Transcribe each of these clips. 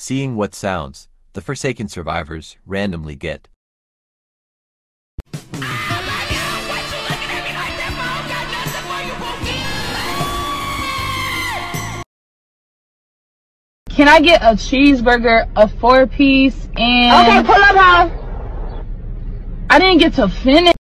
seeing what sounds the Forsaken survivors randomly get. Can I get a cheeseburger, a 4-piece, and... Okay, pull up, huh? I didn't get to finish.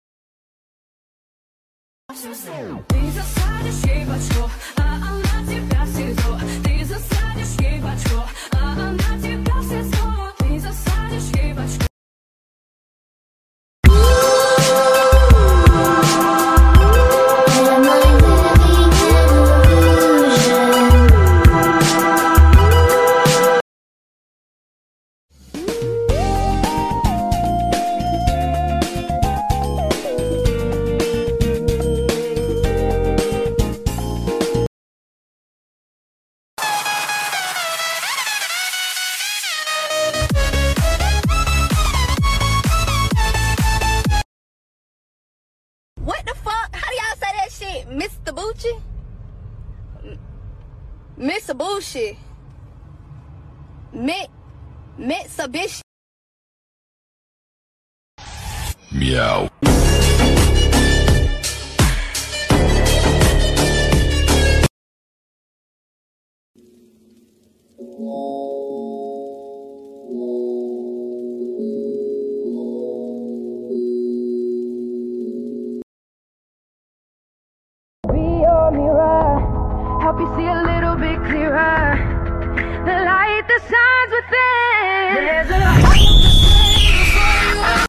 What the fuck? How do y'all say that shit? Mr. Bucci? Mitsubishi. Mitsubishi. Meow.